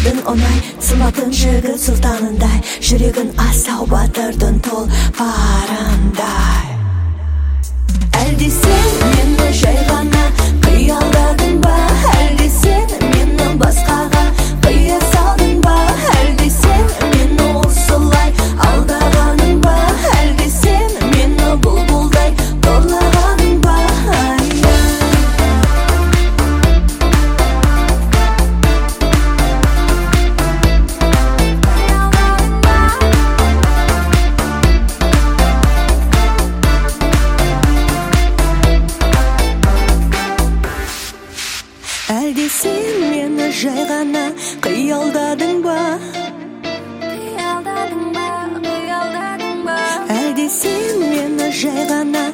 ойладың оңай, сыматын жігіт сұлтанындай, жүрегін асау батырдың тол парындай. Әлде сен мені жай ғана қиялдадың ба, әлде сен мені басқаға қия салдың ба, әлде сен мені осылай алдағаның ба, әлде сен мені бұлбұлдай торлағаның ба. Әлде сен мені жай ғана қиялдадың ба, әлде сен мені жай ғана